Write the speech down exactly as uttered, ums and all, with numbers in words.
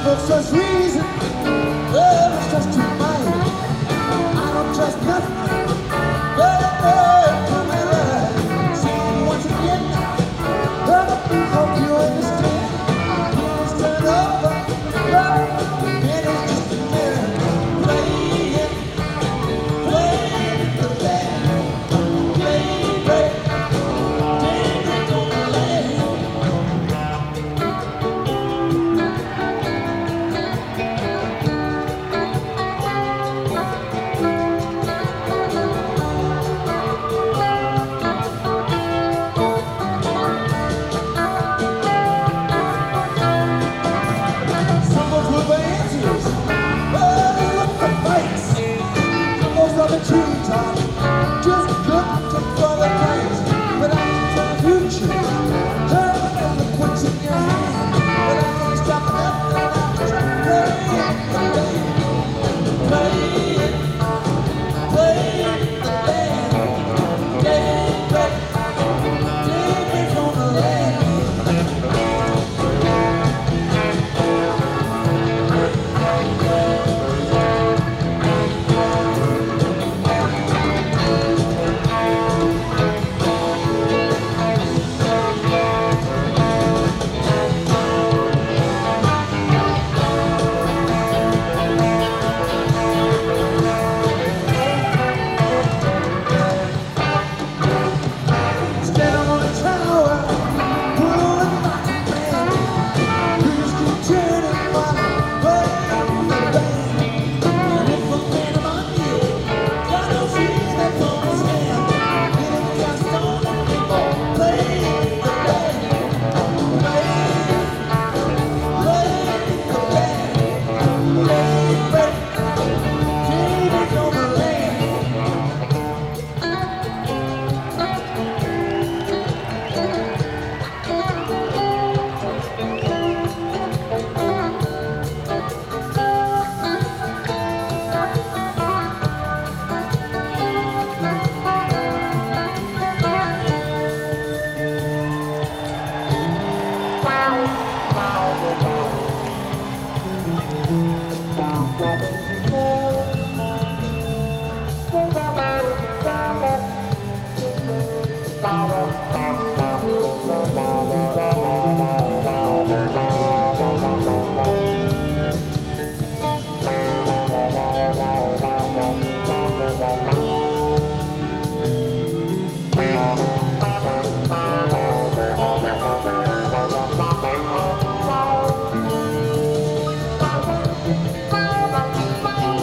for such reason, love is just too mighty. I don't trust nothing. Love, come and see you once again. Love, hope you understand. Please turn over. Love, it is just a mirror. Play it, play the band. Play, play, dance it on the land. Treetop, just looking for the place, but I can tell the future. Turn and look what's in your hand, but I can't stop nothing. I'm trying to play it, play the band, take back, take me from the land. Bye.